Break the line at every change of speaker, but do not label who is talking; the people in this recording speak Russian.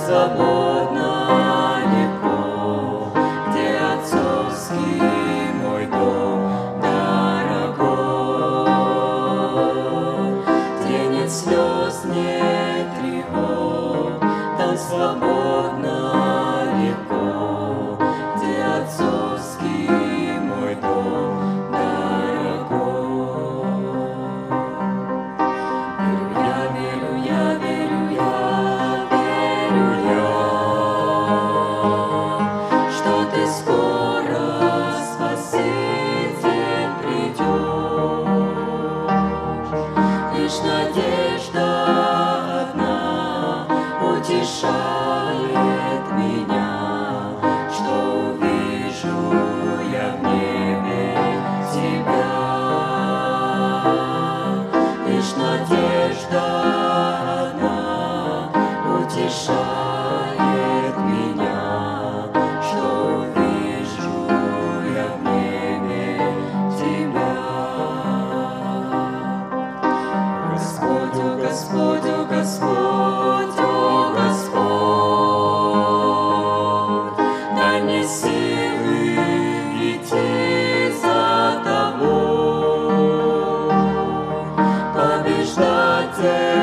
свободно, легко, где отцовский мой дом дорогой, где нет слез, нет тревог, там свободно, легко, где отцовский мой дом дорогой. Верю я, верю я, верю я, что ты скоро, Спаситель, придешь. Лишь надежда одна утешает меня, что увижу я в небе тебя. Лишь надежда одна утешает меня, что увижу я в небе тебя. Господь, о Господь, о Господь, о Господь, дай мне силы идти за Тобой, побеждать